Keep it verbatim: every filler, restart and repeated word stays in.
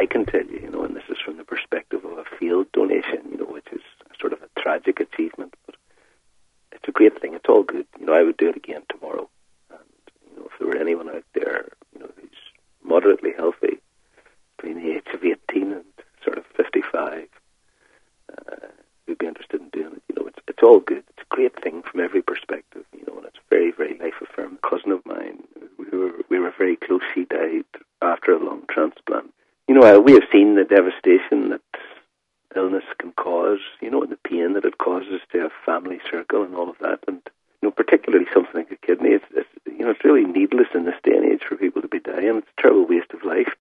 I can tell you, you know, and this is from the perspective of a field donation, you know, which is sort of a tragic achievement, but it's a great thing. It's all good. You know, I would do it again tomorrow. And, you know, if there were anyone out there, you know, who's moderately healthy between the age of eighteen and sort of fifty-five, uh, who'd be interested in doing it, you know, it's, it's all good. It's a great thing from every perspective, you know, and it's very, very life-affirming. A cousin of mine, we were, we were very close. She died after a lung transplant. You know, uh, we have seen the devastation that illness can cause, you know, and the pain that it causes to a family circle and all of that. And, you know, particularly something like a kidney, it's, it's, you know, it's really needless in this day and age for people to be dying. It's a terrible waste of life.